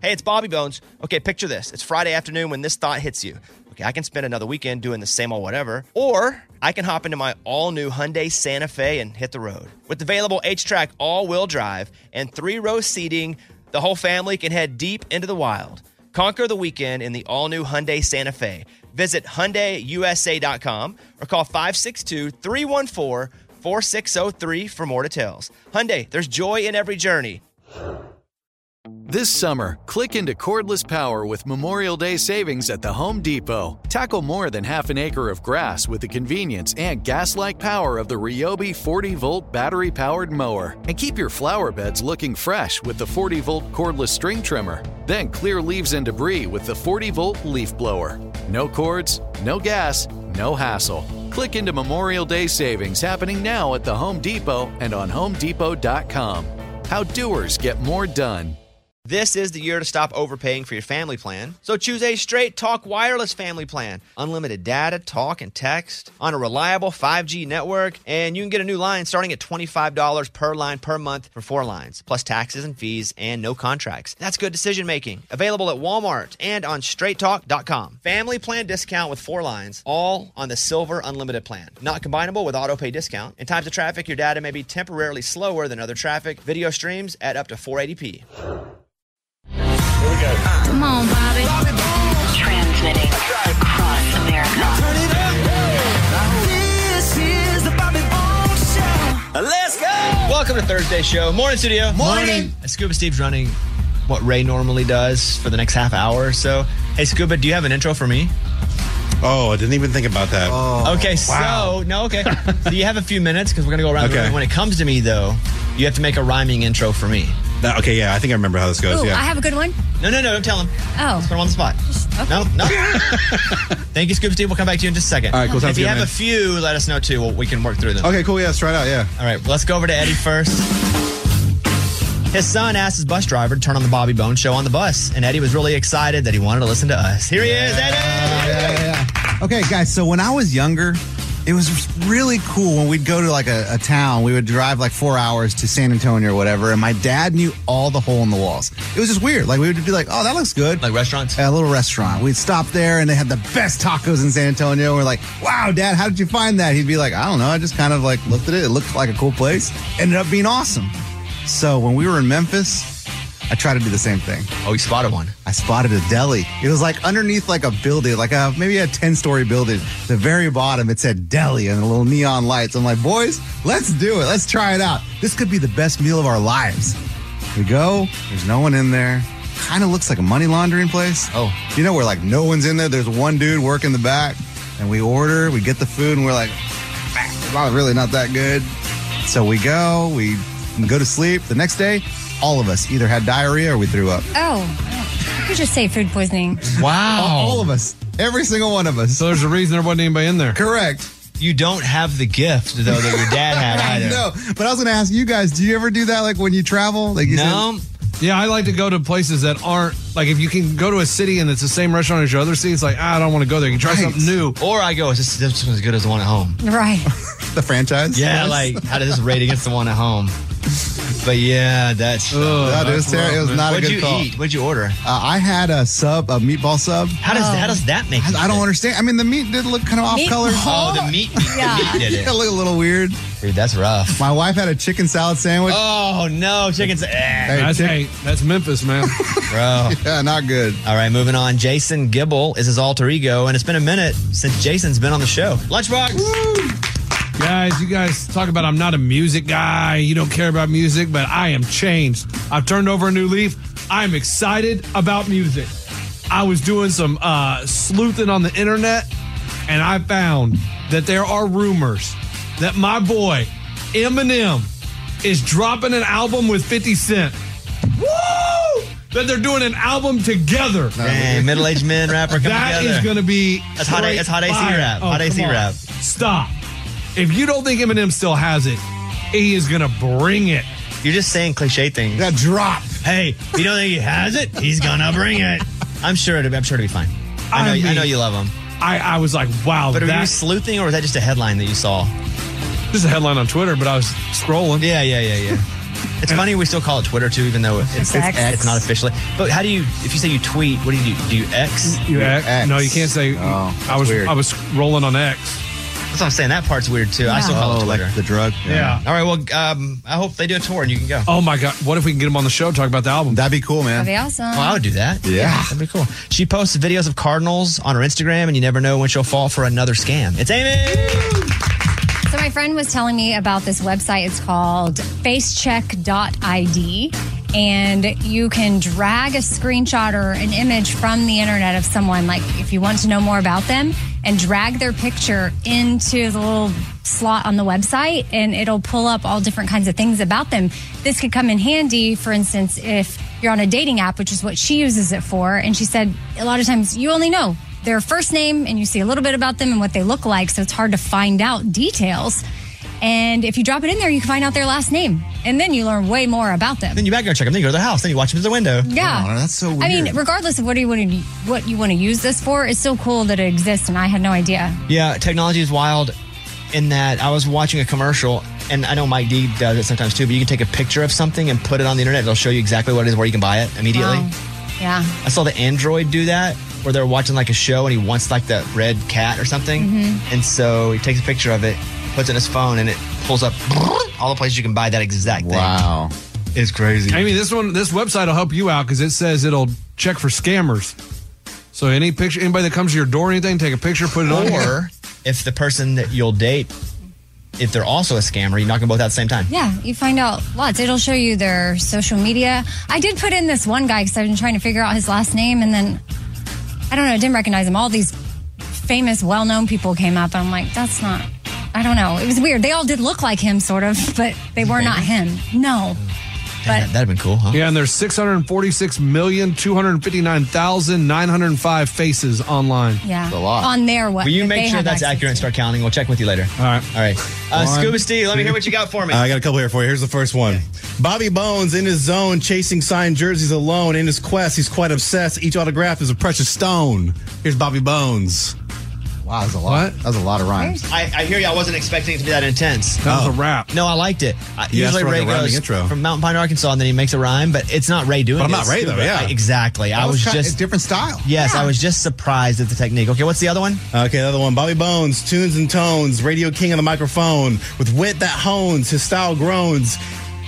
Hey, it's Bobby Bones. Okay, picture this. It's Friday afternoon when this thought hits you. Okay, I can spend another weekend doing the same old whatever, or I can hop into my all-new Hyundai Santa Fe and hit the road. With available H-Track all-wheel drive and 3-row seating, the whole family can head deep into the wild. Conquer the weekend in the all-new Hyundai Santa Fe. Visit HyundaiUSA.com or call 562-314-4603 for more details. Hyundai, there's joy in every journey. This summer, click into cordless power with Memorial Day savings at the Home Depot. Tackle more than half an acre of grass with the convenience and gas-like power of the Ryobi 40-volt battery-powered mower. And keep your flower beds looking fresh with the 40-volt cordless string trimmer. Then clear leaves and debris with the 40-volt leaf blower. No cords, no gas, no hassle. Click into Memorial Day savings happening now at the Home Depot and on HomeDepot.com. How doers get more done. This is the year to stop overpaying for your family plan. So choose a Straight Talk Wireless family plan. Unlimited data, talk, and text on a reliable 5G network. And you can get a new line starting at $25 per line per month for 4 lines, plus taxes and fees and no contracts. That's good decision making. Available at Walmart and on straighttalk.com. Family plan discount with 4 lines, all on the Silver Unlimited plan. Not combinable with auto pay discount. In times of traffic, your data may be temporarily slower than other traffic. Video streams at up to 480p. Here we go. Come on, Bobby. Transmitting across America. Turn it up. This is the Bobby Bones Show. Let's go. Welcome to Thursday show. Morning, studio. Morning. Scuba Steve's running what Ray normally does for the next half hour or so. Hey, Scuba, do you have an intro for me? Oh, I didn't even think about that. Okay, wow. okay. So you have a few minutes because we're going to go around the Okay. room. When it comes to me, though, you have to make a rhyming intro for me. Okay, yeah, I think I remember how this goes. Ooh, Yeah. I have a good one. No, don't tell him. Oh. Put him on the spot. Okay. No. Thank you, Scuba Steve. We'll come back to you in just a second. All right, cool. Sounds If you good, have man. a few, let us know, too. We can work through them. Okay, cool. Yeah, let's try it out. Yeah. All right, let's go over to Eddie first. His son asked his bus driver to turn on the Bobby Bones Show on the bus, and Eddie was really excited that he wanted to listen to us. Here he is, Eddie! Yeah. Okay, guys, so when I was younger, it was really cool when we'd go to like a town. We would drive like 4 hours to San Antonio or whatever, and my dad knew all the hole in the walls. It was just weird. Like, we would be like, oh, that looks good. Like restaurants? A little restaurant. We'd stop there, and they had the best tacos in San Antonio. We're like, wow, Dad, how did you find that? He'd be like, I don't know. I just kind of like looked at it. It looked like a cool place. Ended up being awesome. So when we were in Memphis, I tried to do the same thing. Oh, you spotted one. I spotted a deli. It was like underneath like a building, like maybe a 10-story building. The very bottom, it said deli and a little neon lights. I'm like, boys, let's do it. Let's try it out. This could be the best meal of our lives. We go. There's no one in there. Kind of looks like a money laundering place. Oh. You know, where like no one's in there. There's one dude working the back. And we order, we get the food, and we're like, it's not really not that good. So we go to sleep. The next day, all of us either had diarrhea or we threw up. Oh, you could just say food poisoning. Wow. All of us. Every single one of us. So there's a reason there wasn't anybody in there. Correct. You don't have the gift, though, that your dad had either. No, but I was going to ask you guys, do you ever do that like when you travel? Like you No. Yeah, I like to go to places that aren't, like if you can go to a city and it's the same restaurant as your other city, it's like, I don't want to go there. You can try Right. something new. Or I go, is this one as good as the one at home? Right. said the franchise? Yeah, like, how does this rate against the one at home? But yeah, that's... No, it was terrible. It was not a What'd good you call. eat? What'd you order? I had a meatball sub. How does that make you I don't feel? understand. I mean, the meat did look kind of off color. Oh, the meat did It it. looked a little weird. Dude, that's rough. My wife had a chicken salad sandwich. Oh, no. Chicken's... That's Memphis, man. Bro. Yeah, not good. All right, moving on. Jason Gibble is his alter ego, and it's been a minute since Jason's been on the show. Lunchbox. Guys, you guys talk about I'm not a music guy. You don't care about music, but I am changed. I've turned over a new leaf. I'm excited about music. I was doing some sleuthing on the internet, and I found that there are rumors that my boy Eminem is dropping an album with 50 Cent. Woo! That they're doing an album together. Dang, middle-aged men rapper coming That together. is going to be That's hot AC fire. rap. Oh, Hot AC come on. rap. Stop. If you don't think Eminem still has it, he is going to bring it. You're just saying cliche things. That drop. Hey, if you don't think he has it, he's gonna bring it. I'm sure it'll be fine. I know you love him. I was like, wow. But are you sleuthing, or was that just a headline that you saw? Just a headline on Twitter, but I was scrolling. Yeah. It's funny we still call it Twitter too, even though it's X. It's not officially. But how do you, if you say you tweet, what do you do? Do you X? You X? No, you can't say. Oh, weird. I was rolling on X. That's what I'm saying. That part's weird too. I still call it Twitter. Like the drug. Yeah. All right. Well, I hope they do a tour and you can go. Oh my God! What if we can get them on the show? Talk about the album. That'd be cool, man. That'd be awesome. Well, I would do that. Yeah. That'd be cool. She posts videos of cardinals on her Instagram, and you never know when she'll fall for another scam. It's Amy. So my friend was telling me about this website. It's called facecheck.id. And you can drag a screenshot or an image from the internet of someone, like if you want to know more about them, and drag their picture into the little slot on the website, and it'll pull up all different kinds of things about them. This could come in handy, for instance, if you're on a dating app, which is what she uses it for. And she said a lot of times you only know their first name and you see a little bit about them and what they look like, so it's hard to find out details. And if you drop it in there, you can find out their last name. And then you learn way more about them. Then you background check them. Then you go to their house. Then you watch them through the window. Yeah. Oh, that's so weird. I mean, regardless of what you want to use this for, it's so cool that it exists, and I had no idea. Yeah, technology is wild in that I was watching a commercial, and I know Mike D does it sometimes too, but you can take a picture of something and put it on the internet. It'll show you exactly what it is, where you can buy it immediately. Wow. Yeah. I saw the Android do that, where they're watching like a show and he wants like the red cat or something. Mm-hmm. And so he takes a picture of it, puts it in his phone, and it pulls up all the places you can buy that exact thing. Wow. It's crazy. Amy, this website will help you out because it says it'll check for scammers. So anybody that comes to your door or anything, take a picture, put it on. Or if the person that you'll date, if they're also a scammer, you knock them both out at the same time. Yeah, you find out lots. It'll show you their social media. I did put in this one guy because I've been trying to figure out his last name, and then, I don't know, I didn't recognize him. All these famous, well-known people came up, and I'm like, that's not, I don't know. It was weird. They all did look like him, sort of, but they were not him. No. But That'd have been cool, huh? Yeah, and there's 646,259,905 faces online. yeah, That's a lot. on their what? Will you that make they sure have that's access accurate and to. start counting? We'll check with you later. All right. All right. Scuba Steve, let me hear what you got for me. I got a couple here for you. Here's the first one. Bobby Bones in his zone, chasing signed jerseys alone. In his quest, he's quite obsessed. Each autograph is a precious stone. Here's Bobby Bones. Wow, that's a lot. What? That was a lot of rhymes. I hear you. I wasn't expecting it to be that intense. That was a rap. No, I liked it. You asked Usually for like Ray a rhyming goes intro. from Mountain Pine, Arkansas, and then he makes a rhyme, but it's not Ray doing But it. I'm not It's Ray, though, Scuba. yeah. Exactly. I was It's just different style. Yes, I was just surprised at the technique. Okay, what's the other one? Okay, the other one. Bobby Bones, tunes and tones, radio king on the microphone, with wit that hones, his style groans.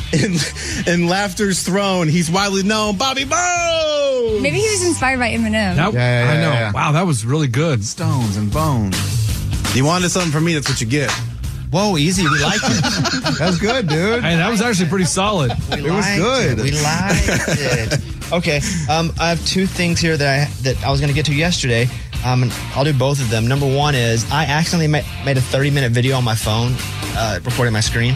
In laughter's throne, he's widely known. Bobby Bones! Maybe he was inspired by Eminem. That, Yeah, I know. yeah. Wow, that was really good. Stones and bones. You wanted something from me, that's what you get. Whoa, easy. We liked it. That's good, dude. Hey, that was actually pretty solid. We It was liked good. We liked it. Okay, I have two things here that I was going to get to yesterday. And I'll do both of them. Number one is I accidentally made a 30-minute video on my phone, recording my screen.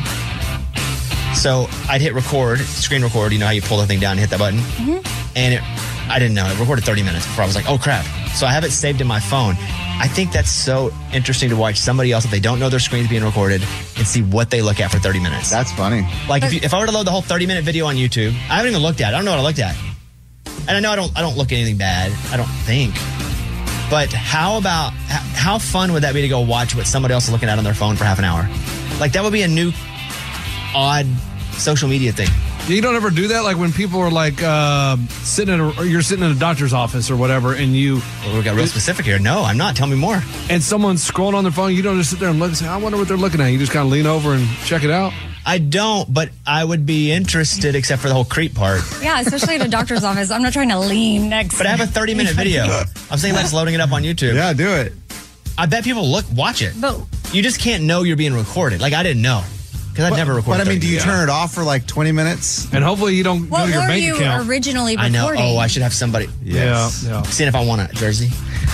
So I'd hit record, screen record. You know how you pull the thing down and hit that button? Mm-hmm. And I didn't know. It recorded 30 minutes before I was like, oh, crap. So I have it saved in my phone. I think that's so interesting to watch somebody else, if they don't know their screen's being recorded, and see what they look at for 30 minutes. That's funny. Like if I were to load the whole 30-minute video on YouTube, I haven't even looked at it. I don't know what I looked at. And I know I don't look at anything bad. I don't think. But how fun would that be to go watch what somebody else is looking at on their phone for half an hour? Like that would be a new odd social media thing. You don't ever do that, like when people are like you're sitting in a doctor's office or whatever, and Well, we got real specific here. No, I'm not. Tell me more. and someone's scrolling on their phone. You don't just sit there and look and say, "I wonder what they're looking at." You just kind of lean over and check it out. I don't, but I would be interested, except for the whole creep part. Yeah, especially at a doctor's office. I'm not trying to lean next. But I have a 30-minute video. I'm saying that's loading it up on YouTube. Yeah, do it. I bet people watch it. But You just can't know you're being recorded. Like I didn't know because I'd never recorded. But I mean, 30 do you minutes. turn it off for like 20 minutes? And hopefully you don't go what to your were bank you account. originally I recording? know. Oh, I should have somebody. Yes. Yeah. Seeing if I want a jersey.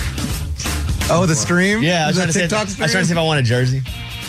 Oh, the stream? Yeah, I was Is trying that to see. TikTok I was trying to see stream? if I want a jersey.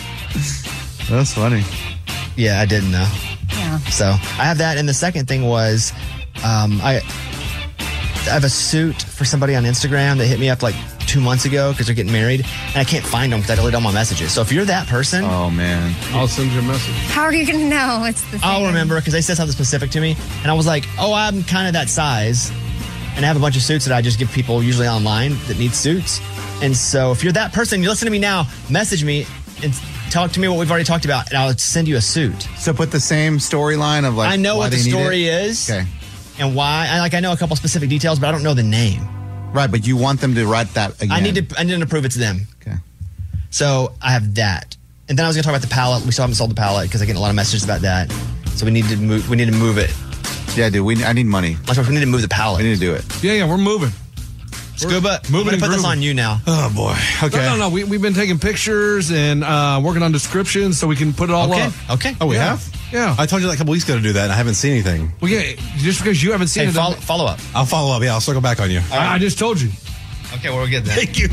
That's funny. Yeah, I didn't know. Yeah. So I have that. And the second thing was, I have a suit for somebody on Instagram that hit me up like 2 months ago because they're getting married, and I can't find them because I deleted all my messages. So if you're that person, Oh, man. I'll send you a message. How are you going to know it's the same? I'll remember because they said something specific to me, and I was like, oh, I'm kind of that size, and I have a bunch of suits that I just give people usually online that need suits. And so if you're that person, you listen to me now, message me and talk to me what we've already talked about, and I'll send you a suit. So put the same storyline of like. I know why what the they need story it? is. Okay. And why. I know a couple specific details, but I don't know the name. Right, but you want them to write that again. I need to prove it's them. Okay. So I have that. And then I was going to talk about the palette. We still haven't sold the palette because I get a lot of messages about that. So we need to move it. Yeah, dude, I need money. We need to move the palette. We need to do it. Yeah, we're moving. Scuba, I'm going to put this on you now. Oh, boy. Okay. No. We've been taking pictures and working on descriptions so we can put it all up. Okay. Oh, we have? Yeah. I told you like a couple weeks ago to do that, and I haven't seen anything. Well, yeah, just because you haven't seen Hey, it. follow up. I'll follow up. Yeah, I'll circle back on you. I just told you. Okay, well, we're good then. Thank you.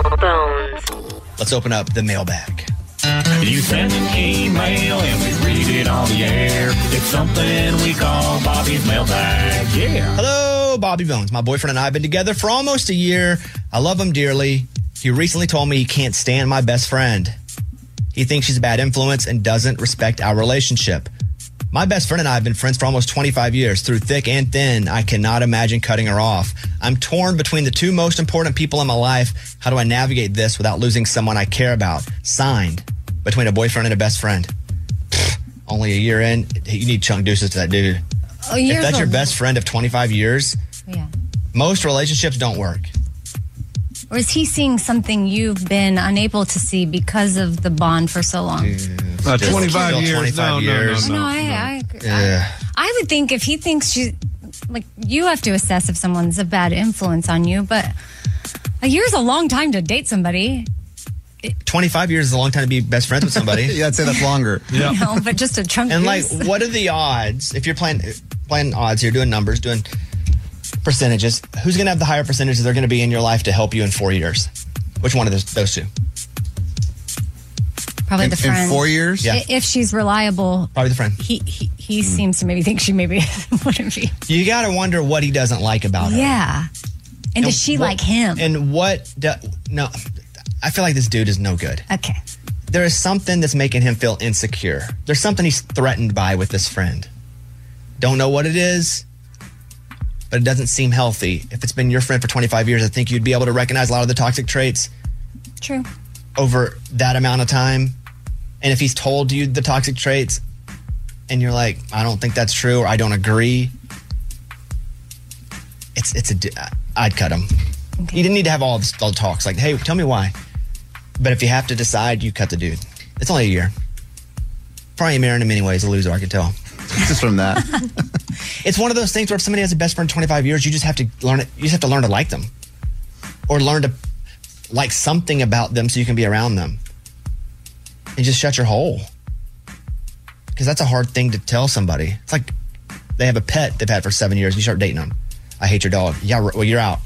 Let's open up the mailbag. You send an email and we read it on the air. It's something we call Bobby's mailbag. Yeah. Hello, Bobby Bones. My boyfriend and I have been together for almost a year. I love him dearly. He recently told me he can't stand my best friend. He thinks she's a bad influence and doesn't respect our relationship. My best friend and I have been friends for almost 25 years. Through thick and thin, I cannot imagine cutting her off. I'm torn between the two most important people in my life. How do I navigate this without losing someone I care about? Signed, between a boyfriend and a best friend. Only a year in, you need chunk deuces to that dude. If that's your best friend of 25 years, most relationships don't work. Or is he seeing something you've been unable to see because of the bond for so long? 25 years. 25 years. No, I agree. Yeah. I would think if he thinks she's like, you have to assess if someone's a bad influence on you, but a year's a long time to date somebody. 25 years is a long time to be best friends with somebody. Yeah, I'd say that's longer. Yeah. You know, but just a chunk. And like, what are the odds? If you're playing odds here, doing numbers, doing percentages, who's going to have the higher percentages they're going to be in your life to help you in 4 years? Which one of those two? Probably the friend. In 4 years? Yeah. If she's reliable. Probably the friend. He seems to maybe think she maybe wouldn't be. You got to wonder what he doesn't like about her. Yeah. And does she like him? And no, I feel like this dude is no good. Okay. There is something that's making him feel insecure. There's something he's threatened by with this friend. Don't know what it is, but it doesn't seem healthy. If it's been your friend for 25 years, I think you'd be able to recognize a lot of the toxic traits. True. Over that amount of time. And if he's told you the toxic traits and you're like, I don't think that's true, or I don't agree, I'd cut him. Okay. You didn't need to have all the talks like, hey, tell me why. But if you have to decide, you cut the dude. It's only a year. Probably marrying him anyways, a loser, I can tell. Just from that. It's one of those things where if somebody has a best friend 25 years, you just have to learn it. You just have to learn to like them, or learn to like something about them so you can be around them, and just shut your hole. Because that's a hard thing to tell somebody. It's like they have a pet they've had for 7 years. You start dating them. I hate your dog. Yeah, well, you're out.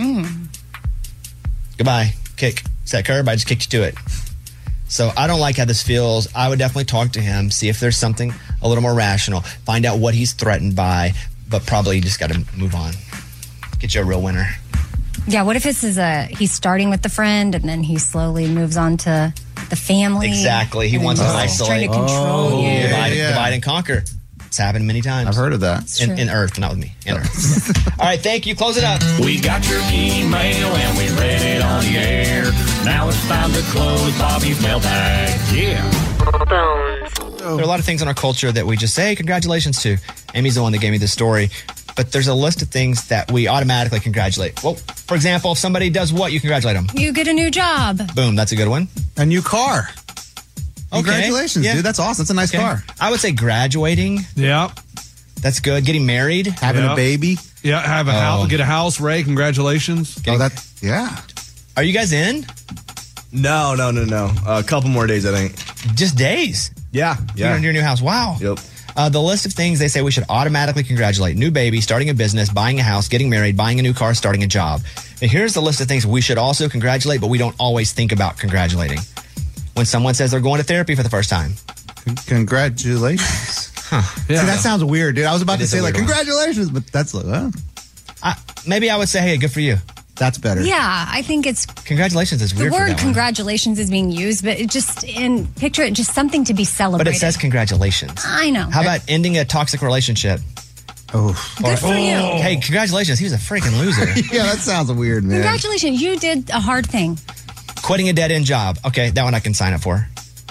Goodbye. Kick. Set curb. I just kicked you to it. So I don't like how this feels. I would definitely talk to him, see if there's something a little more rational, find out what he's threatened by, but probably you just got to move on. Get you a real winner. Yeah, what if this is he's starting with the friend and then he slowly moves on to the family? Exactly. He wants to isolate. Trying to control you. Divide and conquer. It's happened many times. I've heard of that. In Earth, not with me. In Earth. All right, thank you. Close it up. We got your email and we read it on the air. Now it's time to close Bobby's mailbag. Yeah. There are a lot of things in our culture that we just say congratulations to. Amy's the one that gave me this story. But there's a list of things that we automatically congratulate. Well, for example, if somebody does what, you congratulate them. You get a new job. Boom, that's a good one. A new car. Congratulations, yeah. dude. That's awesome. That's a nice car. I would say graduating. Yeah. That's good. Getting married. Having a baby. Yeah, have a house. Get a house, Ray. Congratulations. Yeah. Are you guys in? No. A couple more days, I think. Just days? Yeah. You're in your new house. Wow. Yep. The list of things they say we should automatically congratulate: new baby, starting a business, buying a house, getting married, buying a new car, starting a job. And here's the list of things we should also congratulate, but we don't always think about congratulating. When someone says they're going to therapy for the first time. Congratulations. Yeah. See, that sounds weird, dude. I was about to say, like, congratulations, but that's like, maybe I would say, hey, good for you. That's better. Yeah, I think it's... Congratulations is weird The for word that one. congratulations is being used, but it just, picture it, just something to be celebrated. But it says congratulations. I know. How about ending a toxic relationship? Oh. Good for you. Hey, congratulations. He was a freaking loser. Yeah, that sounds weird, man. Congratulations, you did a hard thing. Quitting a dead-end job. Okay, that one I can sign up for.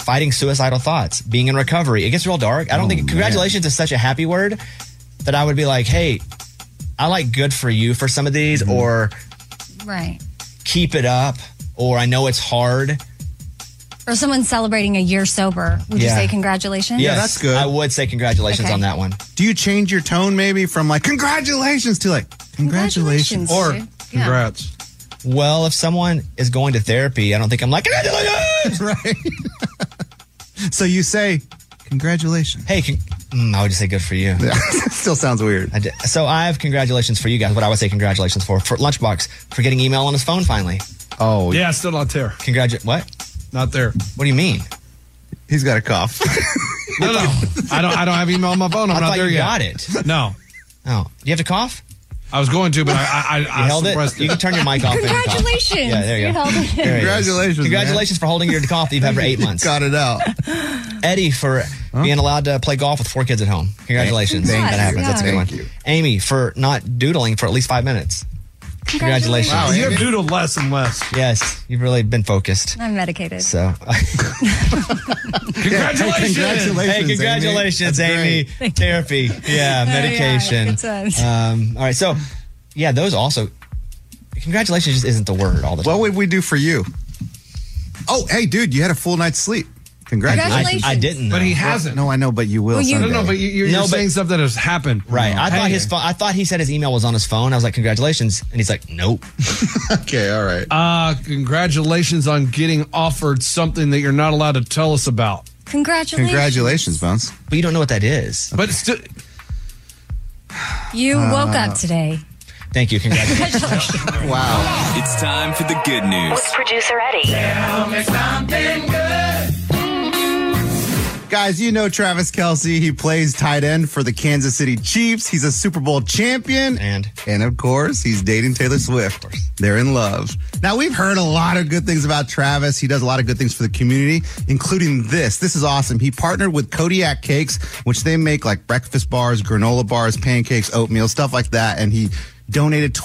fighting suicidal thoughts, being in recovery. It gets real dark. I don't think congratulations is such a happy word that I would be like, hey, I like good for you for some of these, or Right. keep it up, or I know it's hard. Or someone celebrating a year sober. Would you Yeah. say congratulations? Yes, that's good. I would say congratulations Okay. on that one. Do you change your tone maybe from like congratulations to like congratulations? Or dude. Yeah. congrats. Well, if someone is going to therapy, I don't think I'm like, congratulations! Right. So you say congratulations. Hey, I would just say good for you. Yeah. Still sounds weird. So I have congratulations for you guys. What I would say congratulations for Lunchbox for getting email on his phone finally. Oh, Yeah, still not there. What? Not there. What do you mean? he's got a cough. No. I don't have email on my phone. I'm I not thought there you yet. got it. No. Oh, do you have to cough? I was going to, but I You held it? suppressed You can turn your mic off. and cough. Congratulations. Yeah, there you go. held it. There it is. Congratulations, Congratulations for holding your cough that you've had for 8 months. Got it out. Eddie for being allowed to play golf with 4 kids at home. Congratulations. Thank That you. happens. That's a good one. Thank you. Amy for not doodling for at least 5 minutes. Congratulations. Wow, You have doodled less and less. Yes, you've really been focused. I'm medicated. So, Congratulations. hey, congratulations, Amy. Therapy. Yeah, medication. good times. All right, so, yeah, those also, congratulations just isn't the word all the time. What would we do for you? Oh, hey, dude, you had a full night's sleep. Congratulations. I didn't know. But he hasn't. No, I know, but you will. Well, you- someday. No, but you're No, but- saying stuff that has happened. Right. I thought Hey. I thought he said his email was on his phone. I was like, congratulations. And he's like, nope. Okay, all right. Congratulations on getting offered something that you're not allowed to tell us about. Congratulations. Congratulations, Bones. But you don't know what that is. But it's still, You woke up today. Thank you. Congratulations. Wow. It's time for the good news. With producer Eddie. Guys, you know Travis Kelce. He plays tight end for the Kansas City Chiefs. He's a Super Bowl champion. And of course, he's dating Taylor Swift. They're in love. Now, we've heard a lot of good things about Travis. He does a lot of good things for the community, including this. This is awesome. He partnered with Kodiak Cakes, which they make like breakfast bars, granola bars, pancakes, oatmeal, stuff like that. And he donated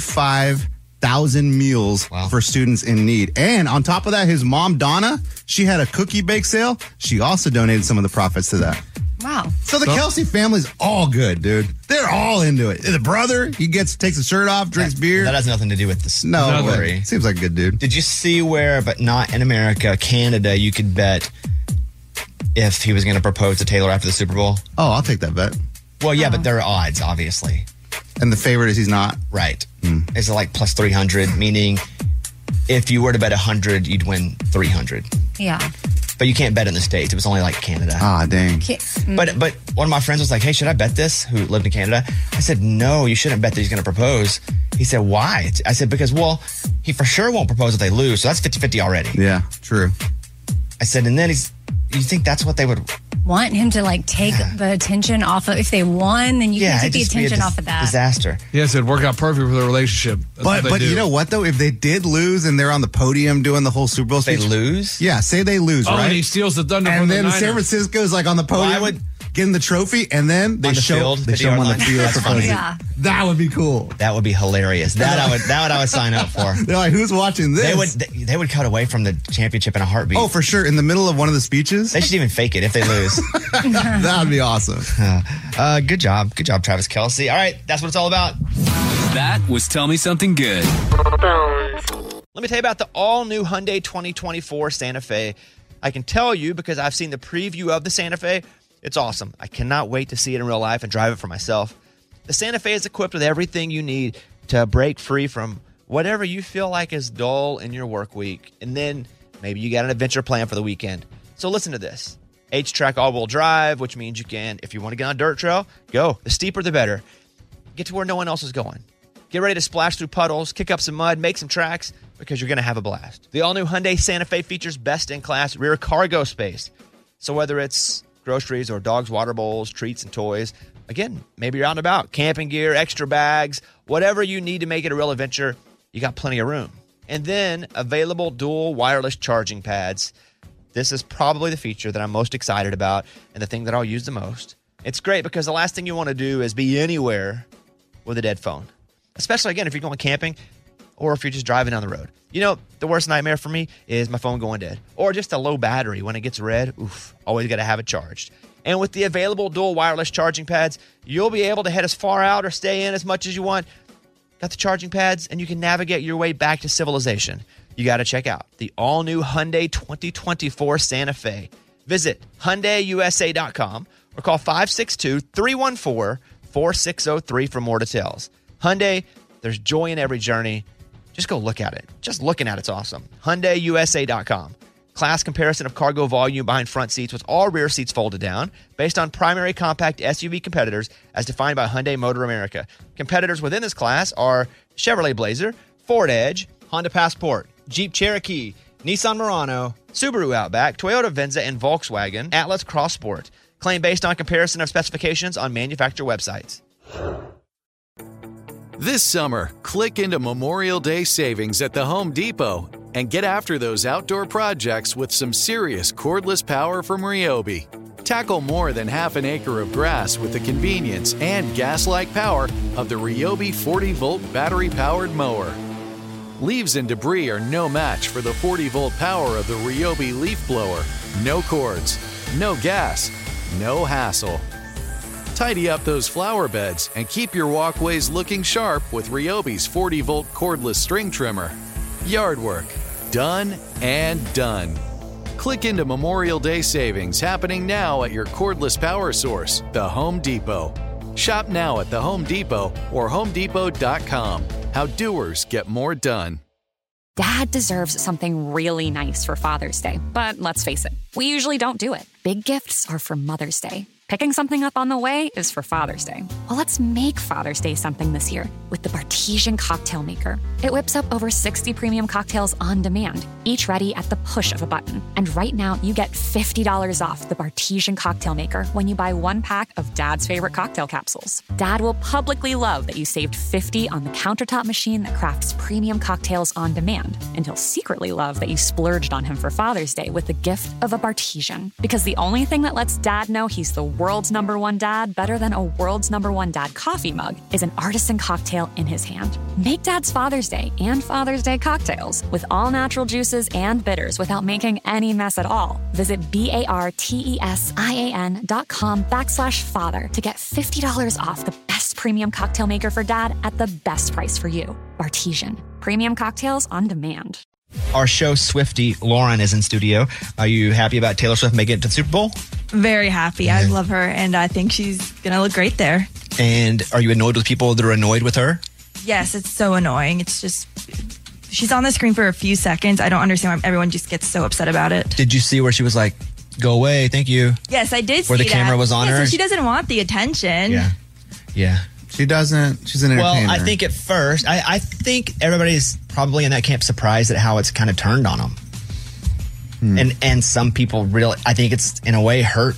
25,000 meals for students in need. And on top of that, his mom, Donna, she had a cookie bake sale. She also donated some of the profits to that. Wow. So the Kelce family's all good, dude. They're all into it. The brother, he takes his shirt off, drinks beer. that has nothing to do with this. No, story. but seems like a good dude. Did you see where, but not in America, Canada, you could bet if he was going to propose to Taylor after the Super Bowl? Oh, I'll take that bet. Well, yeah, but there are odds, obviously. And the favorite is he's not? Right. It's like plus 300, meaning if you were to bet 100, you'd win 300. Yeah. But you can't bet in the States. It was only like Canada. Ah, dang. But one of my friends was like, hey, should I bet this? Who lived in Canada? I said, no, you shouldn't bet that he's going to propose. He said, why? I said, because, well, he for sure won't propose if they lose. So that's 50-50 already. Yeah, true. I said, and then you think that's what they would... Want him to like take the attention off of, if they won, then you can take it'd the just be a attention off of that. Disaster. yes, it'd work out perfect for the relationship. That's what they But do. you know what, though? If they did lose and they're on the podium doing the whole Super Bowl They speech. lose? Yeah, say they lose, Oh, right? and he steals the thunder from And the then Niners. San Francisco's like on the podium getting the trophy, and then they On the show field, they show him on the 50-yard field line. That's proposing. Yeah. That would be cool. That would be hilarious. That I would sign up for. They're like, who's watching this? They would cut away from the championship in a heartbeat. Oh, for sure. In the middle of one of the speeches? They should even fake it if they lose. That would be awesome. Good job, Travis Kelce. All right, that's what it's all about. That was Tell Me Something Good. Let me tell you about the all-new Hyundai 2024 Santa Fe. I can tell you because I've seen the preview of the Santa Fe. It's awesome. I cannot wait to see it in real life and drive it for myself. The Santa Fe is equipped with everything you need to break free from whatever you feel like is dull in your work week. And then maybe you got an adventure plan for the weekend. So listen to this. H-Track all-wheel drive, which means you can, if you want to get on a dirt trail, go. The steeper, the better. Get to where no one else is going. Get ready to splash through puddles, kick up some mud, make some tracks, because you're going to have a blast. The all-new Hyundai Santa Fe features best-in-class rear cargo space. So whether it's groceries or dogs' water bowls, treats, and toys, again, maybe you're out and about, camping gear, extra bags, whatever you need to make it a real adventure, you got plenty of room. And then available dual wireless charging pads. This is probably the feature that I'm most excited about and the thing that I'll use the most. It's great because the last thing you want to do is be anywhere with a dead phone. Especially, again, if you're going camping, or if you're just driving down the road. You know, the worst nightmare for me is my phone going dead or just a low battery when it gets red. Oof, always got to have it charged. And with the available dual wireless charging pads, you'll be able to head as far out or stay in as much as you want. Got the charging pads, and you can navigate your way back to civilization. You got to check out the all-new Hyundai 2024 Santa Fe. Visit HyundaiUSA.com or call 562-314-4603 for more details. Hyundai, there's joy in every journey. Just go look at it. Just looking at it's awesome. HyundaiUSA.com. Class comparison of cargo volume behind front seats with all rear seats folded down based on primary compact SUV competitors as defined by Hyundai Motor America. Competitors within this class are Chevrolet Blazer, Ford Edge, Honda Passport, Jeep Cherokee, Nissan Murano, Subaru Outback, Toyota Venza, and Volkswagen Atlas Cross Sport. Claim based on comparison of specifications on manufacturer websites. This summer, click into Memorial Day savings at the Home Depot and get after those outdoor projects with some serious cordless power from Ryobi. Tackle more than half an acre of grass with the convenience and gas-like power of the Ryobi 40-volt battery-powered mower. Leaves and debris are no match for the 40-volt power of the Ryobi leaf blower. No cords, no gas, no hassle. Tidy up those flower beds and keep your walkways looking sharp with Ryobi's 40-volt cordless string trimmer. Yard work, done and done. Click into Memorial Day savings happening now at your cordless power source, the Home Depot. Shop now at the Home Depot or HomeDepot.com. How doers get more done. Dad deserves something really nice for Father's Day, but let's face it, we usually don't do it. Big gifts are for Mother's Day. Picking something up on the way is for Father's Day. Well, let's make Father's Day something this year with the Bartesian Cocktail Maker. It whips up over 60 premium cocktails on demand, each ready at the push of a button. And right now, you get $50 off the Bartesian Cocktail Maker when you buy one pack of Dad's favorite cocktail capsules. Dad will publicly love that you saved $50 on the countertop machine that crafts premium cocktails on demand. And he'll secretly love that you splurged on him for Father's Day with the gift of a Bartesian. Because the only thing that lets Dad know he's the world's number one dad better than a world's number one dad coffee mug is an artisan cocktail in his hand. Make Dad's Father's Day and Father's Day cocktails with all natural juices and bitters without making any mess at all. Visit BARTESIAN.com/father to get $50 off the best premium cocktail maker for Dad at the best price for you. Bartesian. Premium cocktails on demand. Our show Swiftie, Lauren, is in studio. Are you happy about Taylor Swift making it to the Super Bowl? Very happy. I love her, and I think she's going to look great there. And are you annoyed with people that are annoyed with her? Yes, it's so annoying. It's just, she's on the screen for a few seconds. I don't understand why everyone just gets so upset about it. Did you see where she was like, go away, thank you? Yes, I did see that. Where the camera was on her? So she doesn't want the attention. Yeah. She doesn't. She's an entertainer. Well, I think at first, I think everybody's probably in that camp surprised at how it's kind of turned on them. And some people really, I think it's in a way hurt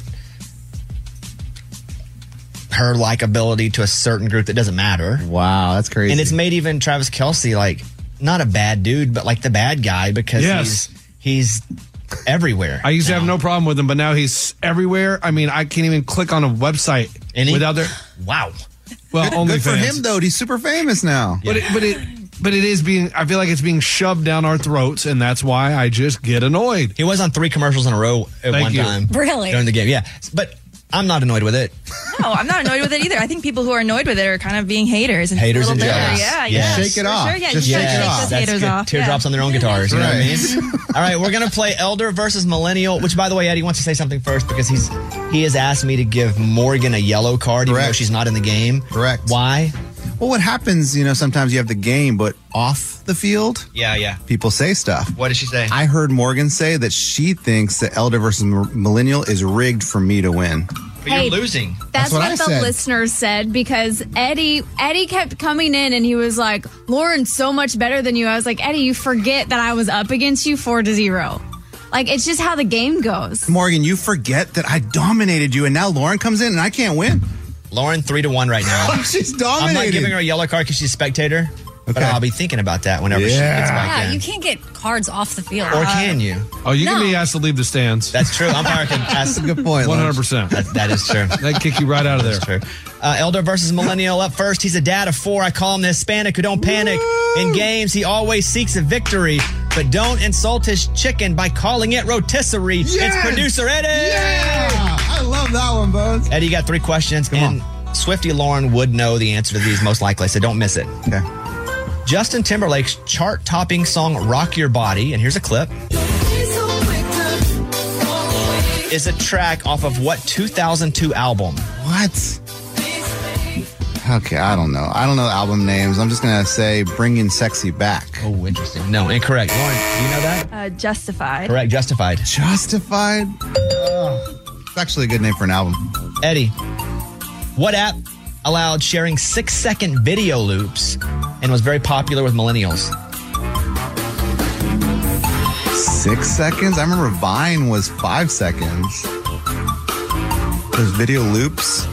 her likability to a certain group that doesn't matter. Wow, that's crazy. And it's made even Travis Kelce like not a bad dude, but like the bad guy because he's everywhere. I used to have no problem with him, but now he's everywhere. I mean, I can't even click on a website without their. Wow. Well, good for him though. He's super famous now. But it is being. I feel like it's being shoved down our throats, and that's why I just get annoyed. He was on 3 commercials in a row at one time. Really? During the game, yeah. But I'm not annoyed with it. No, I'm not annoyed with it either. I think people who are annoyed with it are kind of being haters. And Haters and jealous. Yeah. Shake it off. Sure, yeah, Just you shake should it shake off. those That's haters good. off. Teardrops on their own guitars. You know what I mean? All right, we're going to play Elder versus Millennial, which, by the way, Eddie wants to say something first because he has asked me to give Morgan a yellow card even though she's not in the game. Correct. Why? Well, what happens, sometimes you have the game, but off the field, Yeah. people say stuff. What did she say? I heard Morgan say that she thinks that Elder versus Millennial is rigged for me to win. But you're losing. That's what I the said. listeners said because Eddie kept coming in and he was like, Lauren's so much better than you. I was like, Eddie, you forget that I was up against you 4-0. Like, it's just how the game goes. Morgan, you forget that I dominated you, and now Lauren comes in and I can't win. Lauren 3-1 right now. She's dominating. I'm not giving her a yellow card because she's a spectator. But I'll be thinking about that whenever she gets back Yeah, in. you can't get cards off the field. Or can you? Oh, you can No. be asked to leave the stands. That's true. Umpire can ask. That's a good point. 100%. That is true. They'd kick you right out of there. That's true. Elder versus Millennial up first. He's a dad of 4. I call him the Hispanic who don't panic. In games, he always seeks a victory. But don't insult his chicken by calling it rotisserie. Yes! It's producer Eddie. Yeah! I love that one, Bones. Eddie, you got 3 questions. Come on. Swifty Lauren would know the answer to these most likely, so don't miss it. Okay. Justin Timberlake's chart-topping song Rock Your Body, and here's a clip, is a track off of what 2002 album? What? Okay, I don't know. I don't know album names. I'm just going to say Bringing Sexy Back. Oh, interesting. No, incorrect. Lauren, do you know that? Justified. Correct, Justified. Justified? It's actually a good name for an album. Eddie, what app allowed sharing 6-second video loops and was very popular with millennials? 6 seconds? I remember Vine was 5 seconds. There's video loops.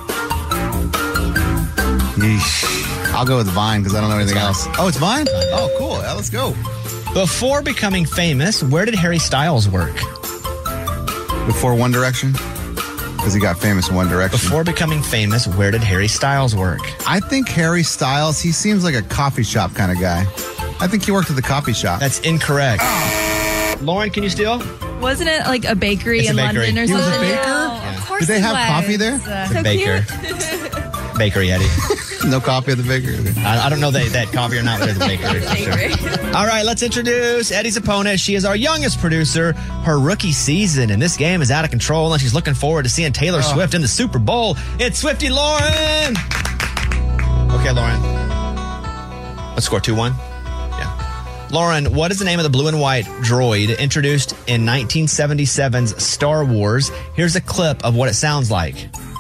Yeesh. I'll go with Vine because I don't know anything else. Oh, it's Vine? Oh, cool. Yeah, let's go. Before becoming famous, where did Harry Styles work? Before One Direction? Because he got famous in One Direction. Before becoming famous, where did Harry Styles work? I think Harry Styles, he seems like a coffee shop kind of guy. I think he worked at the coffee shop. That's incorrect. Lauren, can you steal? Wasn't it like a bakery It's a in bakery. London or He was something? a baker? Oh, of course Did they it have was. coffee there? It's a baker. Bakery, Eddie. No coffee at the bakery? I don't know that coffee or not, but it's a bakery. for sure. All right, let's introduce Eddie's opponent. She is our youngest producer. Her rookie season in this game is out of control, and she's looking forward to seeing Taylor Swift in the Super Bowl. It's Swifty Lauren. Okay, Lauren. Let's score 2-1. Yeah. Lauren, what is the name of the blue and white droid introduced in 1977's Star Wars? Here's a clip of what it sounds like.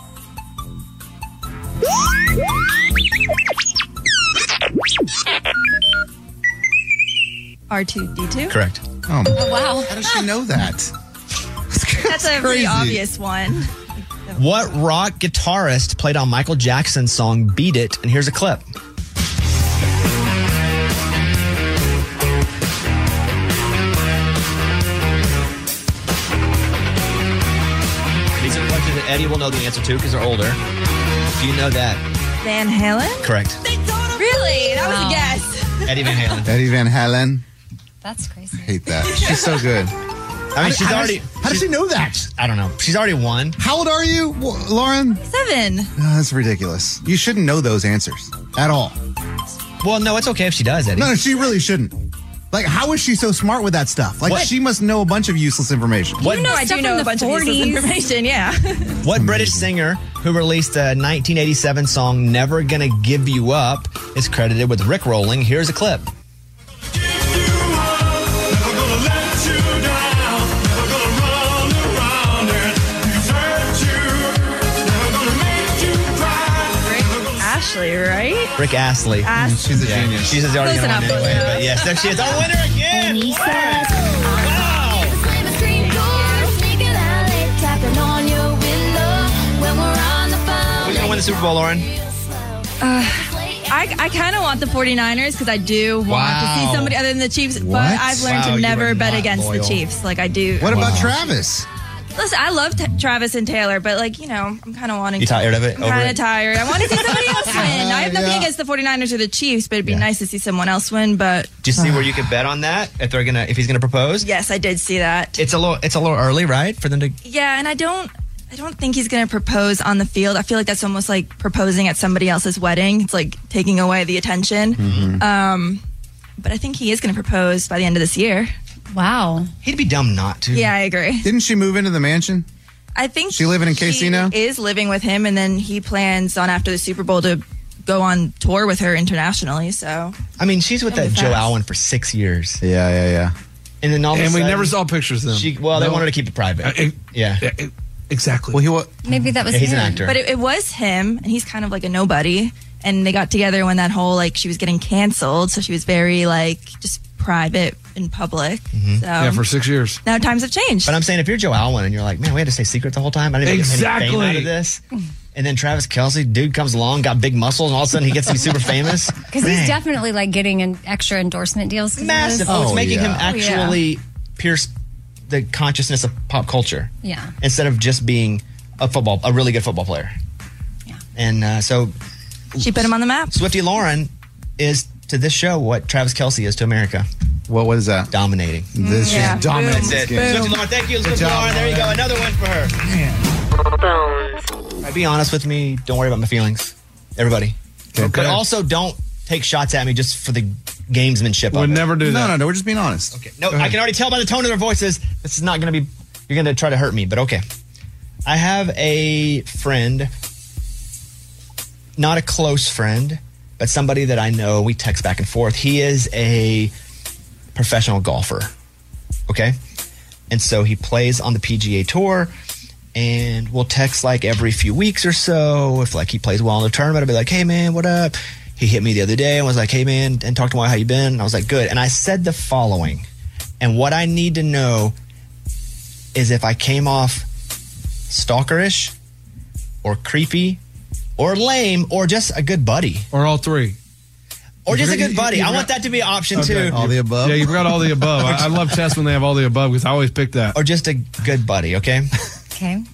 R2-D2? Correct. Oh, wow. How does she know that? That's a pretty crazy. obvious one. What rock guitarist played on Michael Jackson's song Beat It? And here's a clip. These are questions that Eddie will know the answer to because they're older. Do you know that? Van Halen? Correct. Really? That was a guess. Eddie Van Halen. Eddie Van Halen. That's crazy. Hate that. She's so good. I mean, she's already. How does she know that? I don't know. She's already won. How old are you, Lauren? 7. Oh, that's ridiculous. You shouldn't know those answers at all. Well, no, it's okay if she does, Eddie. No, she really shouldn't. Like, how is she so smart with that stuff? Like, What? she must know a bunch of useless information. What, You know, I stuff do know from a the bunch of useless 40s. information, yeah. what British singer who released a 1987 song Never Gonna Give You Up is credited with Rickrolling? Here's a clip. Ashley, right? Rick Astley. She's a genius. She's already Close going to win enough, anyway. close But yes, there she is. Our winner again. And he Lauren. says, Wow. Who's going to win the Super Bowl, Lauren? I kind of want the 49ers because I do want to Wow. see somebody other than the Chiefs, What? but I've learned Wow, to you never are bet not against loyal. the Chiefs. Like I do. What about Travis? Listen, I love Travis and Taylor, but like, you know, I'm kind of wanting You tired of it? I'm Over kind it? of tired. I want to see somebody else win. I have nothing Yeah. against the 49ers or the Chiefs, but it'd be nice to see someone else win. But Do you see where you could bet on that if he's gonna propose? yes, I did see that. It's a little early, right, for them to. Yeah, and I don't think he's going to propose on the field. I feel like that's almost like proposing at somebody else's wedding. It's like taking away the attention. But I think he is going to propose by the end of this year. Wow. He'd be dumb not to. Yeah, I agree. Didn't she move into the mansion? I think She living in KC now? Is living with him, and then he plans on after the Super Bowl to go on tour with her internationally. So I mean, she's with It'll that be Joe fast. Allen for 6 years, Yeah. and then all of a And we sudden, never saw pictures of them. They No. wanted to keep it private. Yeah, exactly. Well, Maybe that was Yeah, he's an him. actor. But it was him, and he's kind of like a nobody. And they got together when that whole like she was getting canceled, so she was very like just private in public. So yeah, for 6 years. now times have changed. But I'm saying, if you're Joe Allen and you're like, man, we had to stay secret the whole time. I didn't even get any fame out of Exactly. this. And then Travis Kelce, dude comes along, got big muscles, and all of a sudden he gets to be super famous. Because he's definitely like getting an extra endorsement deals. 'cause of Massive. this. It's making him actually pierce the consciousness of pop culture. Yeah. Instead of just being a really good football player. Yeah. And so she put him on the map. Swifty Lauren is to this show what Travis Kelce is to America. What is that? Dominating. This is dominating. That's it. Swifty Lauren, thank you, Swifty Lauren. There you go. Another win for her. All right, be honest with me. Don't worry about my feelings. Everybody. Okay. But also don't take shots at me just for the gamesmanship Would of it. never do that. No, we're just being honest. Okay. No, I can already tell by the tone of their voices, this is not going to be, you're going to try to hurt me, but okay. I have a friend, not a close friend, but somebody that I know. We text back and forth. He is a professional golfer, okay? And so he plays on the PGA Tour, and we'll text like every few weeks or so. If like he plays well in the tournament, I'll be like, hey man, what up? He hit me the other day and was like, hey man, and talked to me, how you been? And I was like, good. And I said the following, and what I need to know is if I came off stalkerish or creepy or lame or just a good buddy. Or all three. Or just a good buddy. I want that to be an option too. All the above? Yeah, you've got all the above. I love tests when they have all the above because I always pick that. Or just a good buddy, okay? Okay.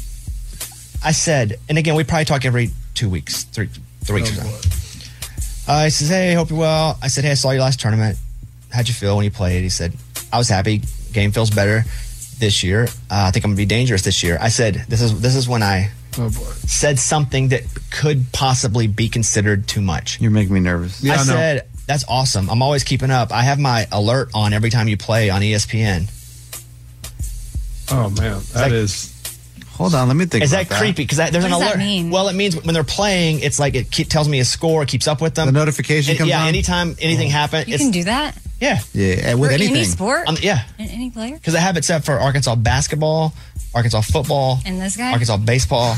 I said, and again, we probably talk every 2 weeks, three weeks or so. I said, hey, hope you're well. I said, hey, I saw your last tournament. How'd you feel when you played? He said, I was happy. Game feels better this year. I think I'm going to be dangerous this year. I said, this is when I said something that could possibly be considered too much. You're making me nervous. I said, that's awesome. I'm always keeping up. I have my alert on every time you play on ESPN. Oh, man. That is... Hold on, let me think. Is about that creepy? Because there's What an does that alert. mean? Well, it means when they're playing, it's like it tells me a score, it keeps up with them. The notification comes on? anytime anything happens. You can do that Yeah. Yeah, with for anything. any sport. Yeah. Any player. Because I have it set for Arkansas basketball, Arkansas football, And this guy. Arkansas baseball.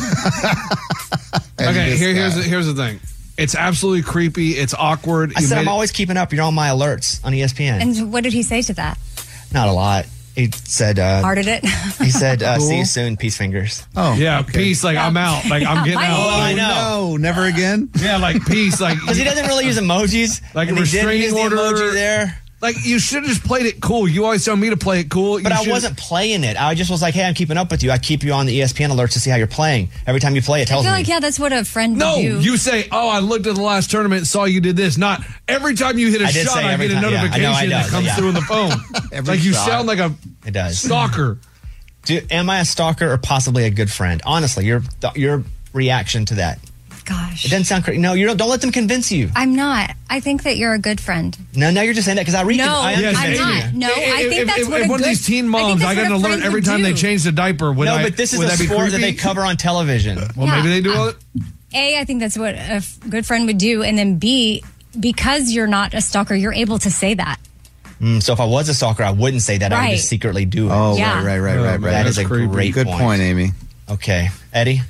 Okay, here's the thing. It's absolutely creepy. It's awkward. I said I'm always keeping up. You're on my alerts on ESPN. And what did he say to that? Not a lot. He said... Hearted it? He said, see you soon. Peace fingers. Oh, yeah, peace. Like, I'm out. Like, I'm getting Bye. out. Oh, I know. No, never again. Yeah, like, peace. Like, Because he doesn't really use emojis. Like and a he did restraining use the order. emoji there. Like, you should have just played it cool. You always tell me to play it cool. But I wasn't playing it. I just was like, hey, I'm keeping up with you. I keep you on the ESPN alerts to see how you're playing. Every time you play, it I tells feel me. like, yeah, that's what a friend would No, do. you say, oh, I looked at the last tournament and saw you did this. Not every time you hit a I did shot, say I every get a time. Yeah, I know I notification that does, comes yeah. through on the phone. Every Like, you shot. sound like a It does. stalker. Am I a stalker or possibly a good friend? Honestly, your reaction to that. Gosh. It doesn't sound crazy. No, don't let them convince you. I'm not. I think that you're a good friend. No, now you're just saying that because I No, understand I'm you. not. No, I think that's what if a one good, of these teen moms, I got an alert every time they change the diaper. Would No, I, but this is would a that be sport that creepy? they cover on television. Well, Yeah. maybe they do it. A, I think that's what a good friend would do. And then B, because you're not a stalker, you're able to say that. So if I was a stalker, I wouldn't say that. I would Right. just secretly do it. Oh, Yeah. right. That is a creepy. great Good point, Amy. Okay. Eddie,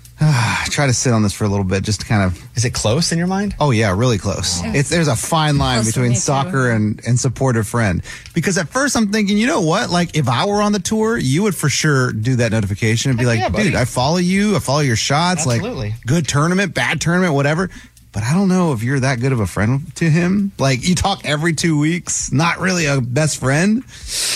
Try to sit on this for a little bit, just to kind of. is it close in your mind? Oh yeah, really close. There's a fine line Close for between me, too. stalker and supportive friend. Because at first I'm thinking, you know what? Like if I were on the tour, you would for sure do that notification and be like, yeah, buddy. dude, I follow you. I follow your shots. Absolutely. Like good tournament, bad tournament, whatever. But I don't know if you're that good of a friend to him. Like you talk every 2 weeks, not really a best friend.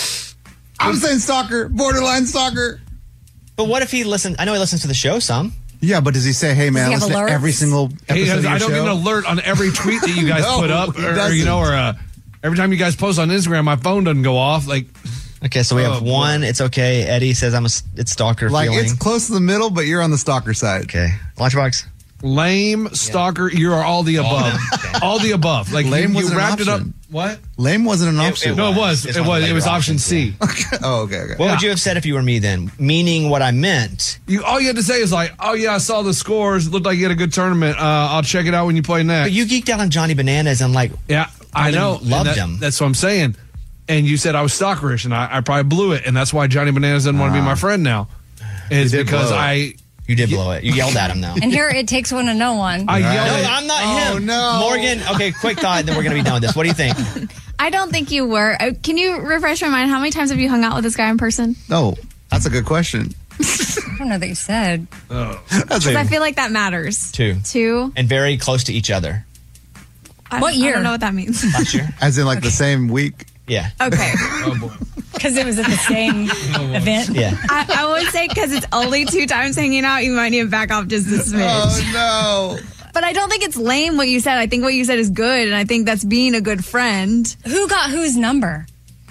I'm saying stalker, borderline stalker. But what if he listens? I know he listens to the show some. Yeah, but does he say, hey man, he I have listen to alerts? every single episode of your I don't show? get an alert on every tweet that you guys No, put up, he or doesn't. every time you guys post on Instagram, my phone doesn't go off. Like, Okay, so we have one. It's okay. Eddie says it's stalker Like feeling. it's close to the middle, but you're on the stalker side. Okay. Lunchbox. lame, stalker. You are all the above. All the above. Like Lame you wasn't an wrapped it up. option. What? Lame wasn't an option. No, it was. It's It one of was. the It was later option C. Oh, okay. What would you have said if you were me then? Meaning what I meant. All you had to say is like, oh yeah, I saw the scores. It looked like you had a good tournament. I'll check it out when you play next. But you geeked out on Johnny Bananas and like, yeah, I know. Loved And him. That's what I'm saying. And you said I was stalkerish, and I probably blew it, and that's why Johnny Bananas doesn't want to be my friend now. It's did because blow it. You did blow it. You yelled at him though. And here it takes one to know one. I yelled. No, I'm not him. no. Morgan, okay, quick thought, then we're going to be done with this. What do you think? I don't think you were. Can you refresh my mind? How many times have you hung out with this guy in person? No, that's a good question. I don't know that you said. Oh. Because I feel like that matters. 2. 2. And very close to each other. What year? I don't know what that means. Last year? As in like the same week? Yeah. Okay. Oh, boy. Because it was at the same event. Yeah. I would say because it's only 2 times hanging out, you might need to back off just a smidge. Oh, no. But I don't think it's lame what you said. I think what you said is good, and I think that's being a good friend. Who got whose number?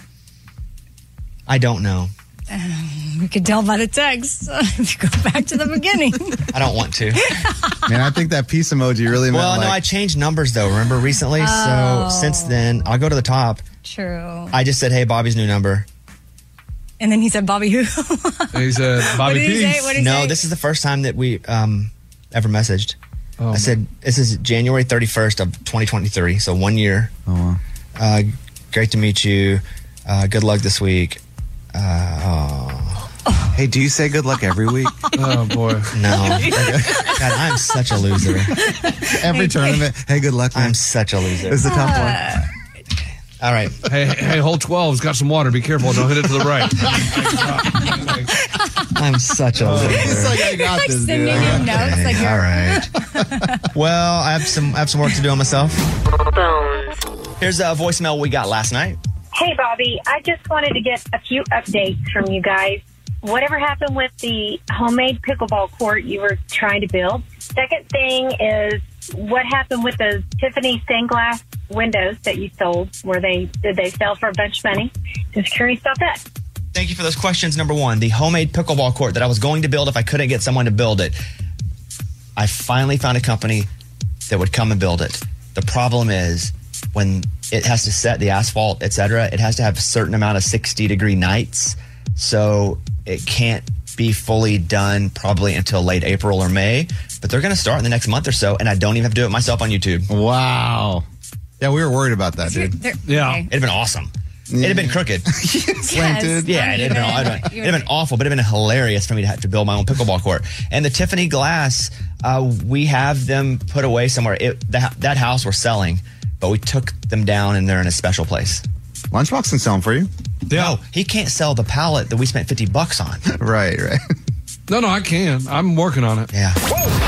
I don't know. We could tell by the text. If you go back to the beginning. I don't want to. Man, I think that peace emoji really meant Well, no, I changed numbers though. Remember recently? Oh. So since then, I'll go to the top. True. I just said, hey, Bobby's new number. And then he said, Bobby who? He said, Bobby What did he say? Peace. What did he No, say? this is the first time that we ever messaged. Oh, I said, this is January 31st of 2023, so 1 year. Oh, wow. Great to meet you. Good luck this week. Hey, do you say good luck every week? Oh, boy. No. God, I'm such a loser. Every tournament. Hey, good luck, man. I'm such a loser. This is a tough one. All right. Hey, hole 12's got some water. Be careful. Don't hit it to the right. I'm such a loser. It's like, I got Like this, dude. sending him notes. Like All right. Well, I have some work to do on myself. Here's a voicemail we got last night. Hey, Bobby, I just wanted to get a few updates from you guys. Whatever happened with the homemade pickleball court you were trying to build? Second thing is, what happened with those Tiffany stained glass windows that you sold? Did they sell for a bunch of money? Just curious about that. Thank you for those questions. Number 1, the homemade pickleball court that I was going to build if I couldn't get someone to build it. I finally found a company that would come and build it. The problem is when it has to set the asphalt, etc., it has to have a certain amount of 60-degree nights. So it can't be fully done probably until late April or May. But they're going to start in the next month or so, and I don't even have to do it myself on YouTube. Wow. Yeah, we were worried about that, dude. Yeah. Okay. It'd have been awesome. It'd have been crooked. Slanted. Yeah, it'd have been awful, but it'd have been hilarious for me to have to build my own pickleball court. And the Tiffany glass, we have them put away somewhere. That house we're selling, but we took them down and they're in a special place. Lunchbox can sell them for you. No, he can't sell the pallet that we spent $50 on. Right. No, I can. I'm working on it. Yeah.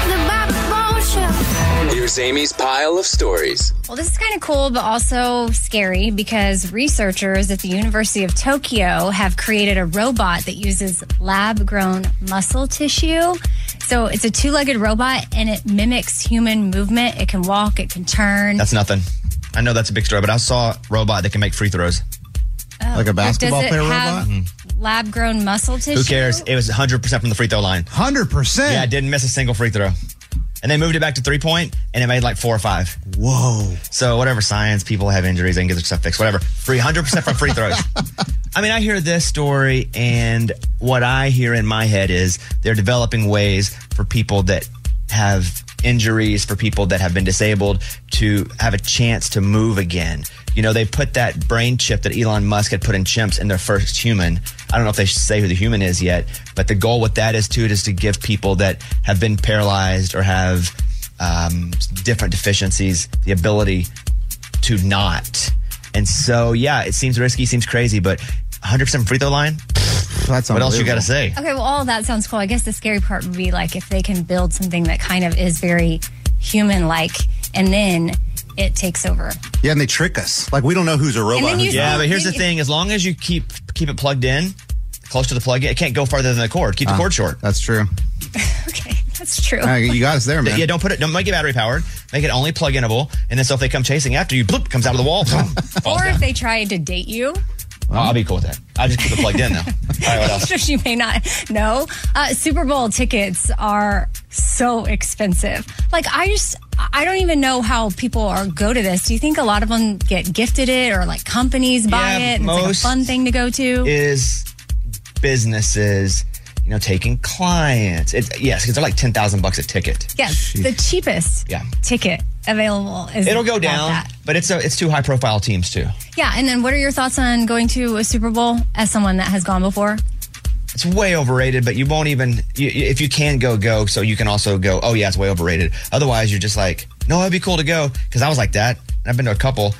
Here's Amy's pile of stories. Well, this is kind of cool, but also scary because researchers at the University of Tokyo have created a robot that uses lab-grown muscle tissue. So it's a 2-legged robot, and it mimics human movement. It can walk, it can turn. That's nothing. I know that's a big story, but I saw a robot that can make free throws. Like a basketball Does it player have robot? lab-grown muscle tissue? Who cares? It was 100% from the free throw line. 100%? Yeah, I didn't miss a single free throw. And they moved it back to 3-point, and it made like 4 or 5. Whoa. So whatever science, people have injuries, they can get their stuff fixed, whatever. 100% from free throws. I mean, I hear this story, and what I hear in my head is they're developing ways for people that have injuries, for people that have been disabled to have a chance to move again. You know, they put that brain chip that Elon Musk had put in chimps in their first human. I don't know if they should say who the human is yet, but the goal with that is to give people that have been paralyzed or have different deficiencies the ability to not. And so, yeah, it seems risky, seems crazy, but 100% free throw line? That's what else you got to say? Okay, well, all of that sounds cool. I guess the scary part would be like if they can build something that kind of is very human-like, and then it takes over. Yeah, and they trick us. Like, we don't know who's a robot. then you- Yeah, but here's the thing. As long as you keep it plugged in, close to the plug, it can't go farther than the cord. Keep the cord short. That's true. Okay, that's true. You got us there, man. Yeah, don't make it battery powered. Make it only plug-inable. And then so if they come chasing after you, bloop, comes out of the wall. Boom, falls Or down. if they tried to date you. I'll be cool with that. I'll just keep it plugged in now. All right, what else? Which you may not know. Super Bowl tickets are so expensive. Like, I don't even know how people go to this. Do you think a lot of them get gifted it or like companies buy it and it's like a fun thing to go to? Is businesses, taking clients. Yes, because they're like $10,000 a ticket. Yes, the cheapest ticket available is It'll go about down, that. but it's two high profile teams too. Yeah, and then what are your thoughts on going to a Super Bowl as someone that has gone before? It's way overrated, but you won't even, if you can go, so you can also go, oh yeah, it's way overrated. Otherwise, you're just like, no, it'd be cool to go. Because I was like that. I've been to a couple.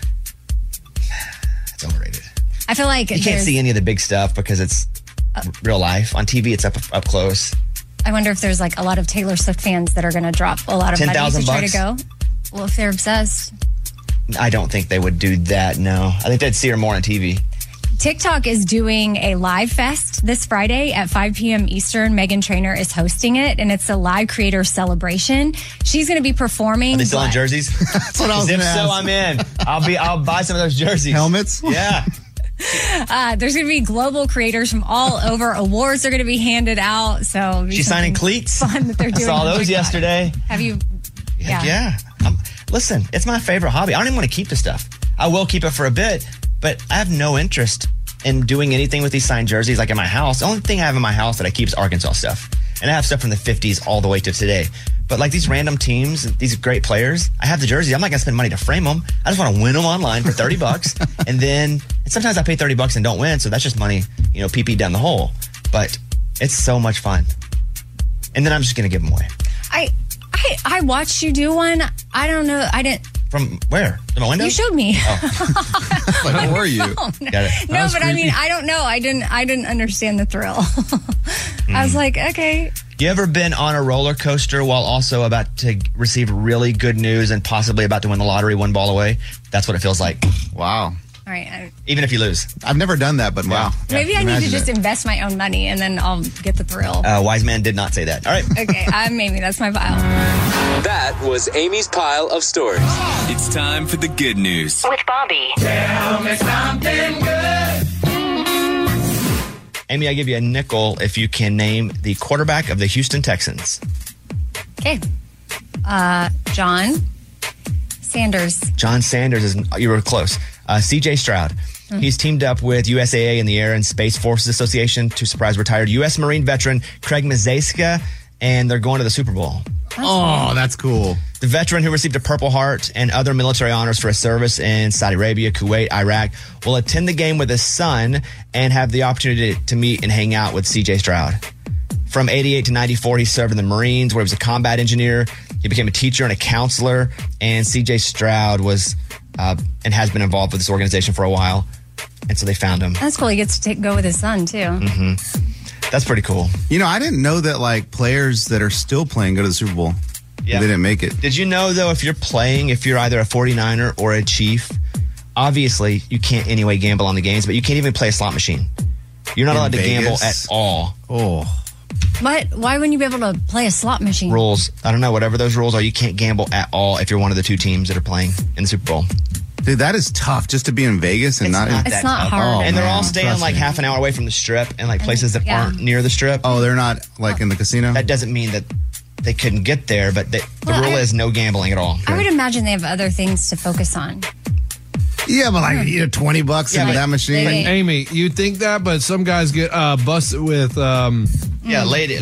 It's overrated. I feel like You can't see any of the big stuff because it's real life. On TV, it's up close. I wonder if there's like a lot of Taylor Swift fans that are going to drop a lot of money to try to go. Well, if they're obsessed. I don't think they would do that, no. I think they'd see her more on TV. TikTok is doing a live fest this Friday at 5 p.m. Eastern. Meghan Trainor is hosting it, and it's a live creator celebration. She's going to be performing. Are they still on jerseys? That's what I was going to ask. If so, I'm in. I'll buy some of those jerseys. Helmets? Yeah. There's going to be global creators from all over. Awards are going to be handed out. So she's signing cleats. Fun that they're doing. I saw those yesterday. Have you? Yeah. Listen, it's my favorite hobby. I don't even want to keep the stuff. I will keep it for a bit, but I have no interest in doing anything with these signed jerseys like in my house. The only thing I have in my house that I keep is Arkansas stuff. And I have stuff from the 50s all the way to today. But like these random teams, these great players, I have the jerseys. I'm not going to spend money to frame them. I just want to win them online for $30. and sometimes I pay $30 and don't win. So that's just money, pee down the hole. But it's so much fun. And then I'm just going to give them away. I watched you do one. I don't know. I didn't. From where? In my window? You showed me. Oh. Where were you? Got it. No, but creepy. I mean, I don't know. I didn't understand the thrill. I was like, okay. You ever been on a roller coaster while also about to receive really good news and possibly about to win the lottery one ball away? That's what it feels like. Wow. All right. Even if you lose. I've never done that, but wow. Maybe I need to just invest my own money and then I'll get the thrill. Wise man did not say that. All right. Okay. Maybe that's my pile. That was Amy's pile of stories. It's time for the good news. With Bobby. Tell me something good. Amy, I give you a nickel if you can name the quarterback of the Houston Texans. Okay. John Sanders. John Sanders you were close. CJ Stroud. Mm-hmm. He's teamed up with USAA in the Air and Space Forces Association to surprise retired U.S. Marine veteran Craig Mazeska, and they're going to the Super Bowl. That's cool. The veteran who received a Purple Heart and other military honors for his service in Saudi Arabia, Kuwait, Iraq, will attend the game with his son and have the opportunity to meet and hang out with CJ Stroud. From 88 to 94, he served in the Marines, where he was a combat engineer. He became a teacher and a counselor, and CJ Stroud was and has been involved with this organization for a while, and so they found him. That's cool. He gets to go with his son, too. Mm-hmm. That's pretty cool. I didn't know that, like, players that are still playing go to the Super Bowl. Yeah. They didn't make it. Did you know, though, if you're either a 49er or a Chief, obviously you can't anyway gamble on the games, but you can't even play a slot machine. You're not allowed to gamble at all. Oh. What? Why wouldn't you be able to play a slot machine? Rules. I don't know. Whatever those rules are, you can't gamble at all if you're one of the two teams that are playing in the Super Bowl. Dude, that is tough just to be in Vegas and It's not hard. Oh, and they're all staying like half an hour away from the Strip and like places that aren't near the Strip. Oh, they're not like in the casino? That doesn't mean that they couldn't get there, but the rule is no gambling at all. I would imagine they have other things to focus on. Yeah, but like $20 into that machine. Amy, you think that, but some guys get busted with ladies.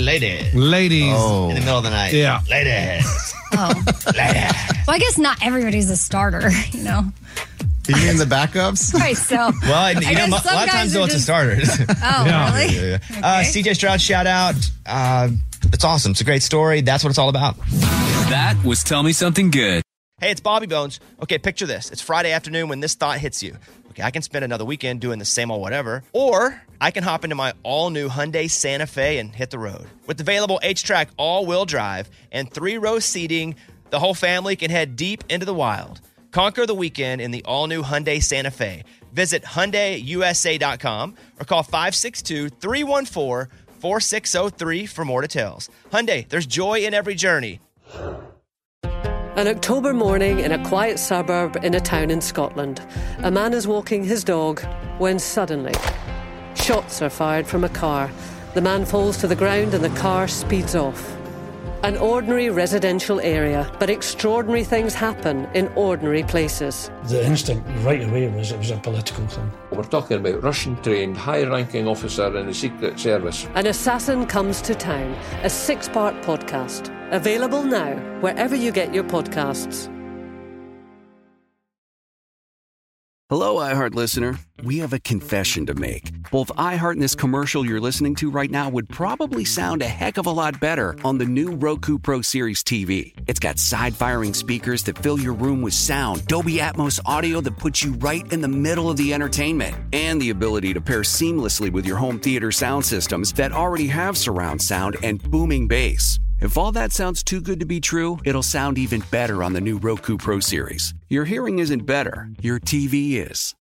Oh. In the middle of the night. Yeah. Ladies. Oh. Ladies. Well, I guess not everybody's a starter, You mean the backups? Right, so. Well, a lot of times, though, it's a starter. Oh, really? Yeah. CJ Stroud, shout out. It's awesome. It's a great story. That's what it's all about. That was Tell Me Something Good. Hey, it's Bobby Bones. Okay, picture this. It's Friday afternoon when this thought hits you. Okay, I can spend another weekend doing the same old whatever, or I can hop into my all-new Hyundai Santa Fe and hit the road. With available H-Track all-wheel drive and 3-row seating, the whole family can head deep into the wild. Conquer the weekend in the all-new Hyundai Santa Fe. Visit HyundaiUSA.com or call 562-314-4603 for more details. Hyundai, there's joy in every journey. An October morning in a quiet suburb in a town in Scotland. A man is walking his dog when suddenly shots are fired from a car. The man falls to the ground and the car speeds off. An ordinary residential area, but extraordinary things happen in ordinary places. The instinct right away was it was a political thing. We're talking about Russian-trained, high-ranking officer in the Secret Service. An Assassin Comes to Town, a 6-part podcast. Available now, wherever you get your podcasts. Hello, iHeart listener. We have a confession to make. Both iHeart and this commercial you're listening to right now would probably sound a heck of a lot better on the new Roku Pro Series TV. It's got side-firing speakers that fill your room with sound, Dolby Atmos audio that puts you right in the middle of the entertainment, and the ability to pair seamlessly with your home theater sound systems that already have surround sound and booming bass. If all that sounds too good to be true, it'll sound even better on the new Roku Pro Series. Your hearing isn't better, your TV is.